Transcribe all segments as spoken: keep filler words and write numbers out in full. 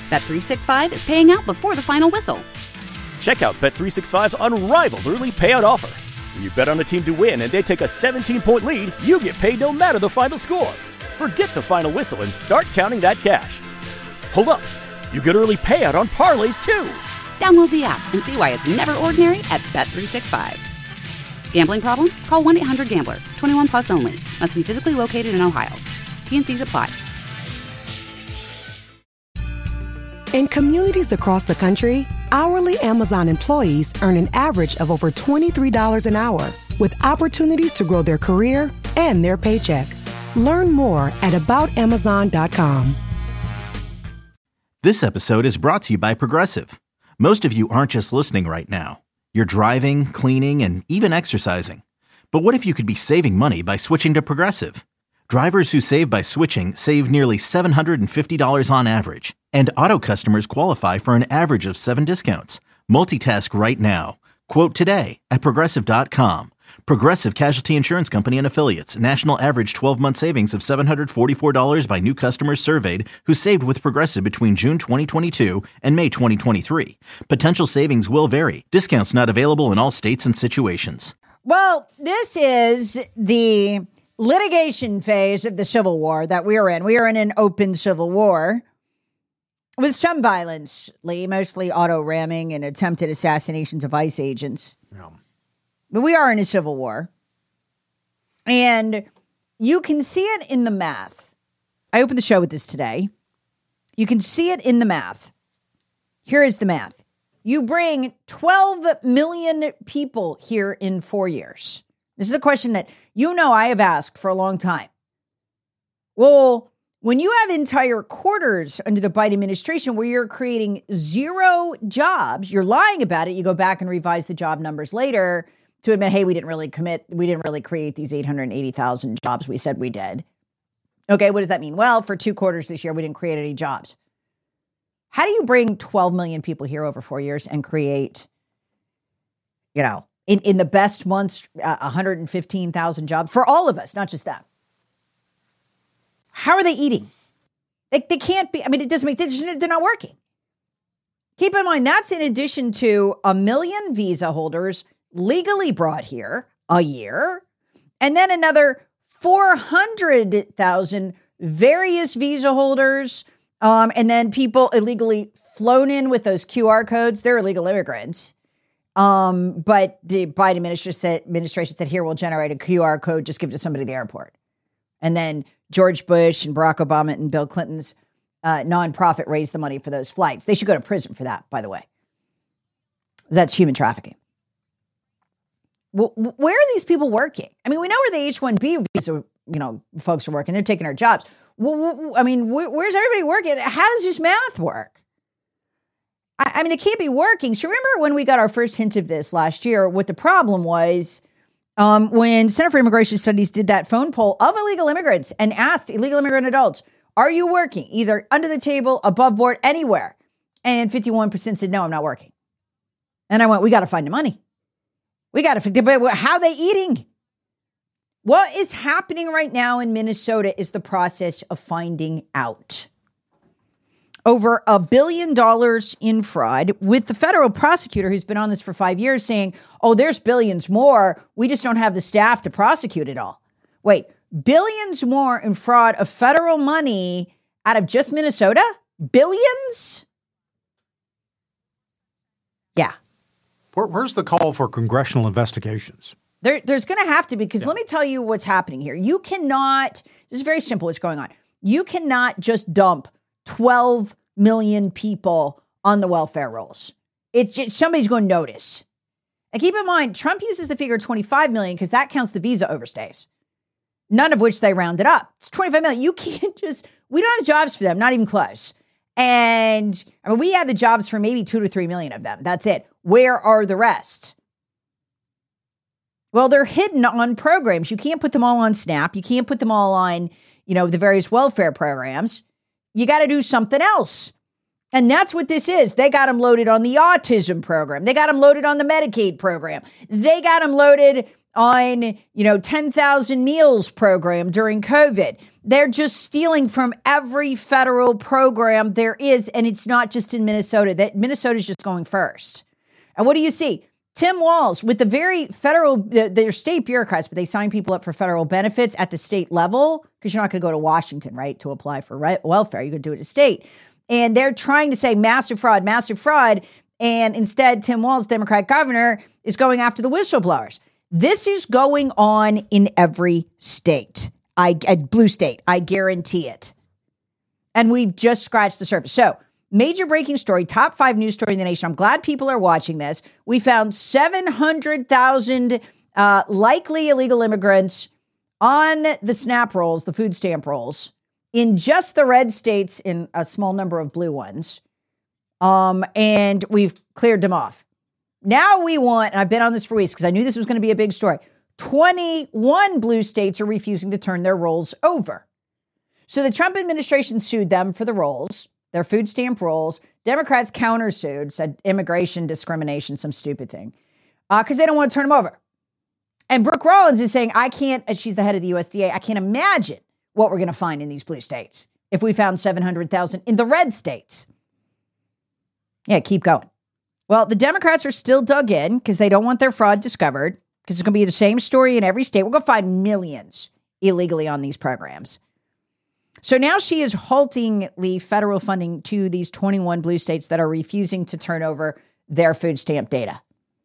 Bet three sixty-five is paying out before the final whistle. Check out Bet three sixty-five's unrivaled early payout offer. When you bet on a team to win and they take a seventeen-point lead, you get paid no matter the final score. Forget the final whistle and start counting that cash. Hold up. You get early payout on parlays, too. Download the app and see why it's never ordinary at Bet three sixty-five. Gambling problem? Call one eight hundred gambler. twenty-one plus only. Must be physically located in Ohio. T N Cs apply. In communities across the country, hourly Amazon employees earn an average of over twenty-three dollars an hour, with opportunities to grow their career and their paycheck. Learn more at about amazon dot com. This episode is brought to you by Progressive. Most of you aren't just listening right now. You're driving, cleaning, and even exercising. But what if you could be saving money by switching to Progressive? Drivers who save by switching save nearly seven hundred fifty dollars on average. And auto customers qualify for an average of seven discounts. Multitask right now. Quote today at progressive dot com. Progressive Casualty Insurance Company and Affiliates. National average twelve-month savings of seven hundred forty-four dollars by new customers surveyed who saved with Progressive between June twenty twenty-two and May twenty twenty-three. Potential savings will vary. Discounts not available in all states and situations. Well, this is the litigation phase of the Civil War that we are in. We are in an open Civil War with some violence, Lee, mostly auto ramming and attempted assassinations of ICE agents. Yeah. But we are in a Civil War. And you can see it in the math. I opened the show with this today. You can see it in the math. Here is the math. You bring twelve million people here in four years. This is a question that you know I have asked for a long time. Well, when you have entire quarters under the Biden administration where you're creating zero jobs, you're lying about it. You go back and revise the job numbers later to admit, hey, we didn't really commit. We didn't really create these eight hundred eighty thousand jobs we said we did. Okay, what does that mean? Well, for two quarters this year, we didn't create any jobs. How do you bring twelve million people here over four years and create, you know, in, in the best months, uh, one hundred fifteen thousand jobs for all of us, not just them? How are they eating? They, they can't be. I mean, it doesn't make, they're, they're not working. Keep in mind, that's in addition to a million visa holders legally brought here a year, and then another four hundred thousand various visa holders, um, and then people illegally flown in with those Q R codes. They're illegal immigrants. Um, but the Biden administration said, administration said, here, we'll generate a Q R code, just give it to somebody at the airport. And then George Bush and Barack Obama and Bill Clinton's uh, nonprofit raised the money for those flights. They should go to prison for that, by the way. That's human trafficking. Well, where are these people working? I mean, we know where the H one B visa, you know, folks are working. They're taking our jobs. Well, I mean, where's everybody working? How does this math work? I, I mean, it can't be working. So remember when we got our first hint of this last year, what the problem was um, when Center for Immigration Studies did that phone poll of illegal immigrants and asked illegal immigrant adults, are you working either under the table, above board, anywhere? And fifty-one percent said, no, I'm not working. And I went, we got to find the money. We got to figure out how are they eating. What is happening right now in Minnesota is the process of finding out. Over a billion dollars in fraud, with the federal prosecutor who's been on this for five years saying, oh, there's billions more. We just don't have the staff to prosecute it all. Wait, billions more in fraud of federal money out of just Minnesota? Billions? Yeah. Where, where's the call for congressional investigations? There, there's going to have to be, because yeah. let me tell you what's happening here. You cannot, this is very simple what's going on. You cannot just dump twelve million people on the welfare rolls. It's just, somebody's going to notice. And keep in mind, Trump uses the figure twenty-five million because that counts the visa overstays, none of which they rounded up. It's twenty-five million. You can't just, we don't have jobs for them, not even close. And I mean, we have the jobs for maybe two to three million of them. That's it. Where are the rest? Well, they're hidden on programs. You can't put them all on SNAP. You can't put them all on, you know, the various welfare programs. You got to do something else. And that's what this is. They got them loaded on the autism program. They got them loaded on the Medicaid program. They got them loaded on, you know, ten thousand meals program during COVID. They're just stealing from every federal program there is, and it's not just in Minnesota. That Minnesota's just going first. And what do you see? Tim Walz with the very federal, they're state bureaucrats, but they sign people up for federal benefits at the state level because you're not going to go to Washington, right, to apply for re- welfare. You're going to do it at state. And they're trying to say massive fraud, massive fraud. And instead, Tim Walz, Democrat governor, is going after the whistleblowers. This is going on in every state, I, at blue state. I guarantee it. And we've just scratched the surface. So, major breaking story, top five news story in the nation. I'm glad people are watching this. We found seven hundred thousand uh, likely illegal immigrants on the SNAP rolls, the food stamp rolls, in just the red states, in a small number of blue ones. Um, and we've cleared them off. Now we want, and I've been on this for weeks because I knew this was going to be a big story, twenty-one blue states are refusing to turn their rolls over. So the Trump administration sued them for the rolls. Their food stamp rolls. Democrats countersued, said immigration discrimination, some stupid thing, because uh, they don't want to turn them over. And Brooke Rollins is saying, I can't, and she's the head of the U S D A, I can't imagine what we're going to find in these blue states if we found seven hundred thousand in the red states. Yeah, keep going. Well, the Democrats are still dug in because they don't want their fraud discovered, because it's going to be the same story in every state. We're going to find millions illegally on these programs. So now she is haltingly federal funding to these twenty-one blue states that are refusing to turn over their food stamp data.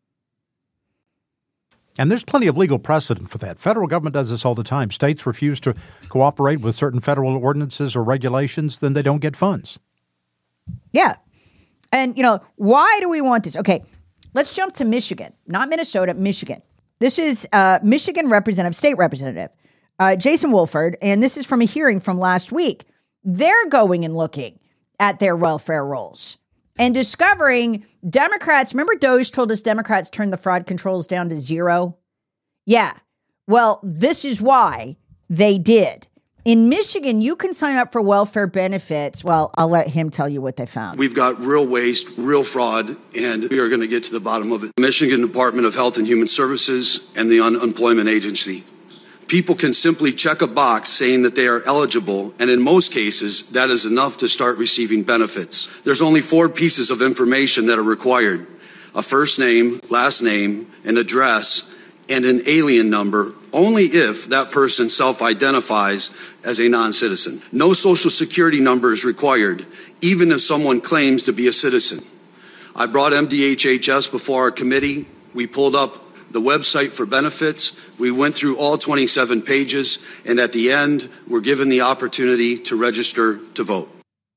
And there's plenty of legal precedent for that. Federal government does this all the time. States refuse to cooperate with certain federal ordinances or regulations, then they don't get funds. Yeah. And, you know, why do we want this? Okay, let's jump to Michigan, not Minnesota, Michigan. This is uh, Michigan representative, state representative. Uh, Jason Wolford, and this is from a hearing from last week. They're going and looking at their welfare rolls and discovering Democrats. Remember, Doge told us Democrats turned the fraud controls down to zero? Yeah. Well, this is why they did. In Michigan, you can sign up for welfare benefits. Well, I'll let him tell you what they found. We've got real waste, real fraud, and we are going to get to the bottom of it. Michigan Department of Health and Human Services and the Unemployment Agency. People can simply check a box saying that they are eligible, and in most cases, that is enough to start receiving benefits. There's only four pieces of information that are required: a first name, last name, an address, and an alien number, only if that person self-identifies as a non-citizen. No social security number is required, even if someone claims to be a citizen. I brought M D H H S before our committee. We pulled up the website for benefits. We went through all twenty-seven pages, and at the end, we're given the opportunity to register to vote.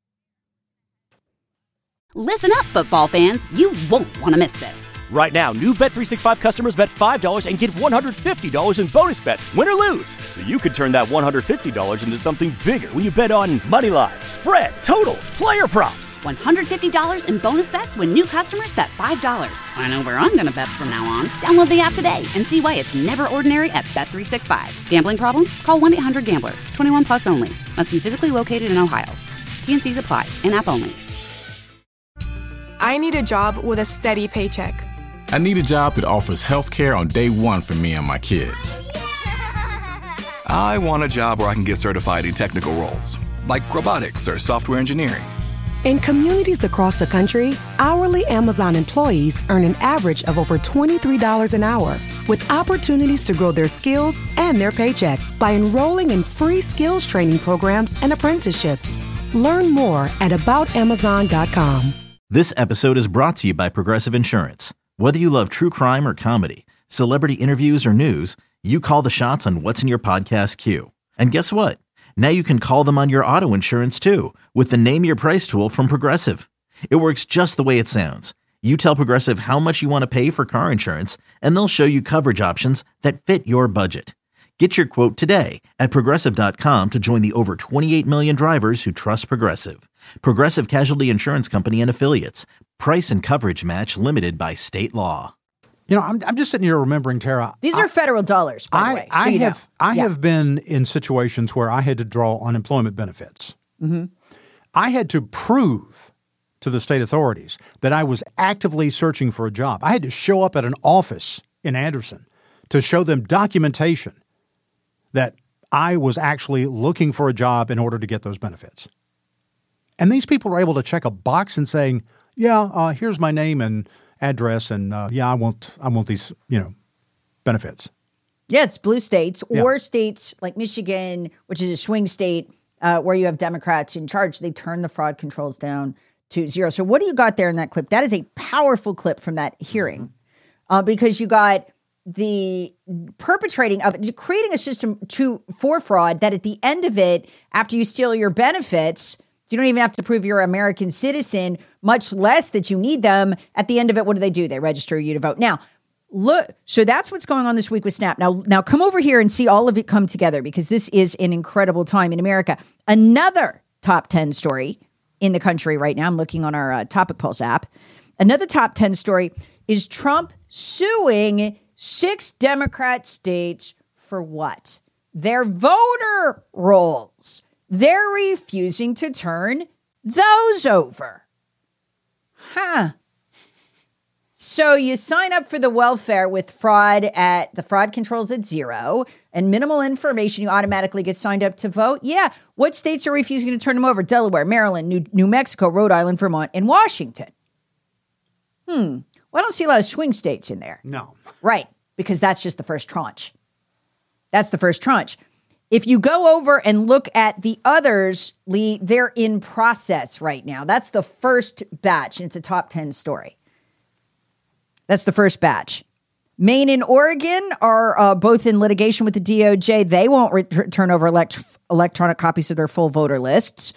Listen up, football fans. You won't want to miss this. Right now, new Bet three sixty-five customers bet five dollars and get one hundred fifty dollars in bonus bets, win or lose. So you could turn that one hundred fifty dollars into something bigger when you bet on money line, spread, totals, player props. one hundred fifty dollars in bonus bets when new customers bet five dollars. I know where I'm going to bet from now on. Download the app today and see why it's never ordinary at Bet three sixty-five. Gambling problem? Call one eight hundred gambler. twenty-one plus only. Must be physically located in Ohio. T N Cs apply. In-app only. I need a job with a steady paycheck. I need a job that offers health care on day one for me and my kids. I want a job where I can get certified in technical roles, like robotics or software engineering. In communities across the country, hourly Amazon employees earn an average of over twenty-three dollars an hour, with opportunities to grow their skills and their paycheck by enrolling in free skills training programs and apprenticeships. Learn more at about amazon dot com. This episode is brought to you by Progressive Insurance. Whether you love true crime or comedy, celebrity interviews or news, you call the shots on what's in your podcast queue. And guess what? Now you can call them on your auto insurance too, with the Name Your Price tool from Progressive. It works just the way it sounds. You tell Progressive how much you want to pay for car insurance, and they'll show you coverage options that fit your budget. Get your quote today at Progressive dot com to join the over twenty-eight million drivers who trust Progressive. Progressive Casualty Insurance Company and Affiliates. Price and coverage match limited by state law. You know, I'm, I'm just sitting here remembering, Tara. These I, are federal dollars, by I, the way. So I you have know. I yeah. have been in situations where I had to draw unemployment benefits. Mm-hmm. I had to prove to the state authorities that I was actively searching for a job. I had to show up at an office in Anderson to show them documentation that I was actually looking for a job in order to get those benefits. And these people are able to check a box and saying, yeah, uh, here's my name and address, and uh, yeah, I want I want these, you know, benefits. Yeah, it's blue states or Yeah. states like Michigan, which is a swing state uh, where you have Democrats in charge. They turn the fraud controls down to zero. So what do you got there in that clip? That is a powerful clip from that hearing uh, because you got the perpetrating of creating a system to for fraud that at the end of it, after you steal your benefits, you don't even have to prove you're an American citizen, much less that you need them. At the end of it, what do they do? They register you to vote. Now, look, so that's what's going on this week with Snap. Now, now come over here and see all of it come together because this is an incredible time in America. Another top ten story in the country right now. I'm looking on our uh, Topic Pulse app. Another top ten story is Trump suing six Democrat states for what? Their voter rolls. They're refusing to turn those over. Huh. So you sign up for the welfare with fraud at the fraud controls at zero and minimal information, you automatically get signed up to vote. Yeah. What states are refusing to turn them over? Delaware, Maryland, New, New Mexico, Rhode Island, Vermont, and Washington. Hmm. Well, I don't see a lot of swing states in there. No. Right. Because that's just the first tranche. That's the first tranche. If you go over and look at the others, Lee, they're in process right now. That's the first batch, and it's a top ten story. That's the first batch. Maine and Oregon are uh, both in litigation with the D O J. They won't re- turn over elect- electronic copies of their full voter lists.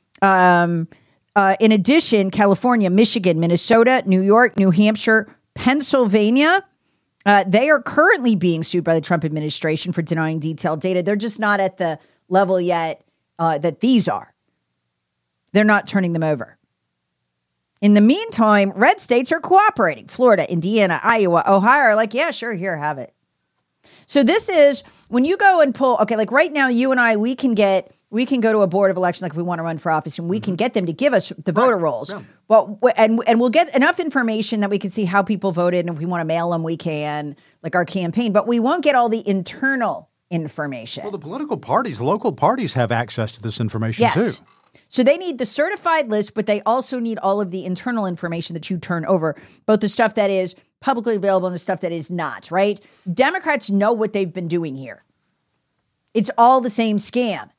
Um, uh, in addition, California, Michigan, Minnesota, New York, New Hampshire, Pennsylvania, uh, they are currently being sued by the Trump administration for denying detailed data. They're just not at the level yet uh, that these are. They're not turning them over. In the meantime, red states are cooperating. Florida, Indiana, Iowa, Ohio are like, yeah, sure, here, have it. So this is when you go and pull, okay, like right now, you and I, we can get, we can go to a board of election, like if we want to run for office, and we mm-hmm. can get them to give us the voter right. rolls. Yeah. Well, and and we'll get enough information that we can see how people voted, and if we want to mail them, we can, like our campaign, but we won't get all the internal information. Well, the political parties, local parties have access to this information yes. too. So they need the certified list, but they also need all of the internal information that you turn over, both the stuff that is publicly available and the stuff that is not, right? Democrats know what they've been doing here. It's all the same scam.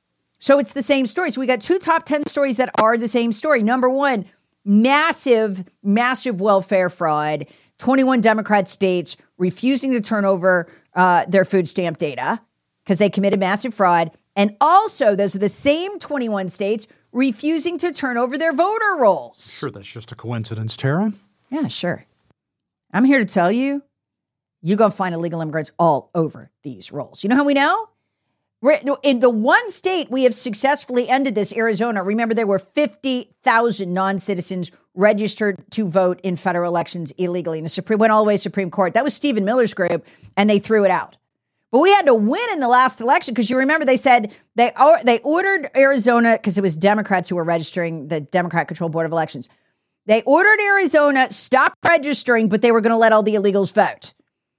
So it's the same story. So we got two top ten stories that are the same story. Number one, massive, massive welfare fraud. twenty-one Democrat states refusing to turn over uh, their food stamp data because they committed massive fraud. And also, those are the same twenty-one states refusing to turn over their voter rolls. Sure, that's just a coincidence, Tara. Yeah, sure. I'm here to tell you, you're going to find illegal immigrants all over these rolls. You know how we know? We're, in the one state we have successfully ended this, Arizona, remember there were fifty thousand non-citizens registered to vote in federal elections illegally. And the Supreme went all the way to Supreme Court. That was Stephen Miller's group, and they threw it out. But we had to win in the last election because you remember they said they they ordered Arizona, because it was Democrats who were registering, the Democrat-controlled Board of Elections. They ordered Arizona stop registering, but they were going to let all the illegals vote.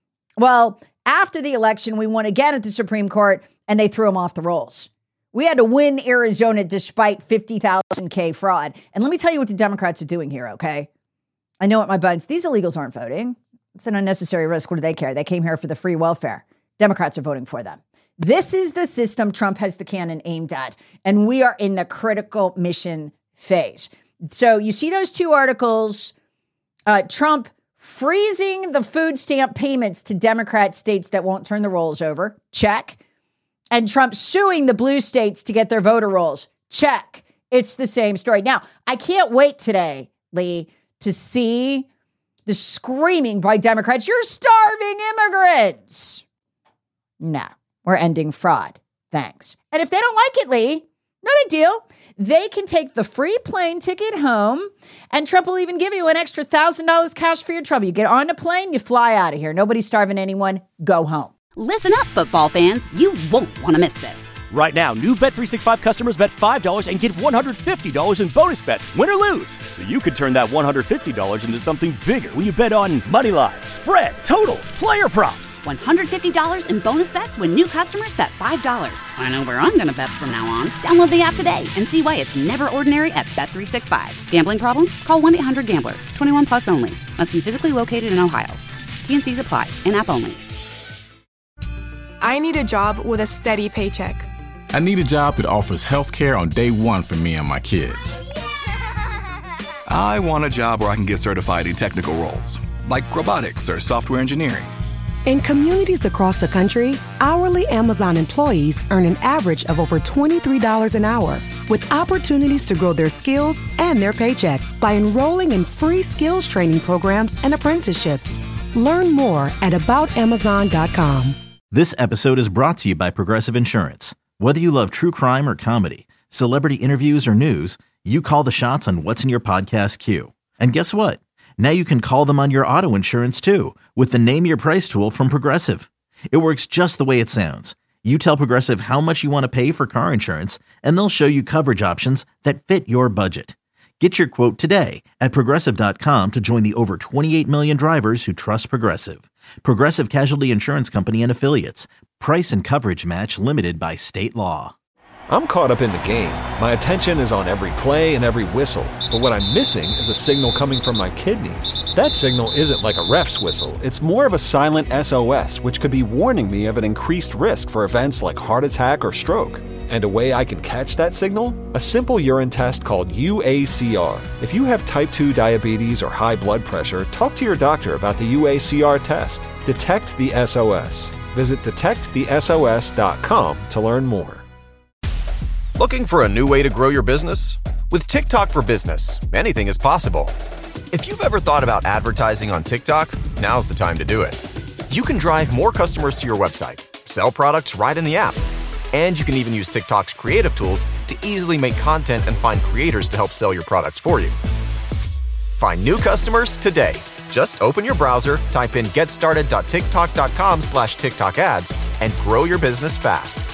Well, after the election, we won again at the Supreme Court, and they threw them off the rolls. We had to win Arizona despite fifty thousand K fraud. And let me tell you what the Democrats are doing here, okay? I know what my buns. These illegals aren't voting. It's an unnecessary risk. What do they care? They came here for the free welfare. Democrats are voting for them. This is the system Trump has the cannon aimed at, and we are in the critical mission phase. So you see those two articles, uh, Trump freezing the food stamp payments to Democrat states that won't turn the rolls over, check, and Trump suing the blue states to get their voter rolls, check. It's the same story. Now, I can't wait today, Lee, to see the screaming by Democrats, you're starving immigrants. No, we're ending fraud. Thanks. And if they don't like it, Lee, no big deal. They can take the free plane ticket home, and Trump will even give you an extra one thousand dollars cash for your trouble. You get on a plane, you fly out of here. Nobody's starving anyone. Go home. Listen up, football fans. You won't want to miss this. Right now, new Bet three sixty-five customers bet five dollars and get one hundred fifty dollars in bonus bets, win or lose. So you could turn that one hundred fifty dollars into something bigger when you bet on money line, spread, totals, player props. one hundred fifty dollars in bonus bets when new customers bet five dollars. I know where I'm going to bet from now on. Download the app today and see why it's never ordinary at Bet three sixty-five. Gambling problem? Call one eight hundred gambler. twenty-one plus only. Must be physically located in Ohio. T N Cs apply. In-app only. I need a job with a steady paycheck. I need a job that offers health care on day one for me and my kids. I want a job where I can get certified in technical roles, like robotics or software engineering. In communities across the country, hourly Amazon employees earn an average of over twenty-three dollars an hour, with opportunities to grow their skills and their paycheck by enrolling in free skills training programs and apprenticeships. Learn more at about amazon dot com. This episode is brought to you by Progressive Insurance. Whether you love true crime or comedy, celebrity interviews or news, you call the shots on what's in your podcast queue. And guess what? Now you can call them on your auto insurance too with the Name Your Price tool from Progressive. It works just the way it sounds. You tell Progressive how much you want to pay for car insurance, and they'll show you coverage options that fit your budget. Get your quote today at Progressive dot com to join the over twenty-eight million drivers who trust Progressive. Progressive Casualty Insurance Company and Affiliates. Price and coverage match limited by state law. I'm caught up in the game. My attention is on every play and every whistle. But what I'm missing is a signal coming from my kidneys. That signal isn't like a ref's whistle. It's more of a silent S O S, which could be warning me of an increased risk for events like heart attack or stroke. And a way I can catch that signal? A simple urine test called U A C R. If you have type two diabetes or high blood pressure, talk to your doctor about the U A C R test. Detect the S O S. Visit detect the S O S dot com to learn more. Looking for a new way to grow your business? With TikTok for Business, anything is possible. If you've ever thought about advertising on TikTok, now's the time to do it. You can drive more customers to your website, sell products right in the app, and you can even use TikTok's creative tools to easily make content and find creators to help sell your products for you. Find new customers today. Just open your browser, type in getstarted dot tiktok dot com slash TikTok ads, and grow your business fast.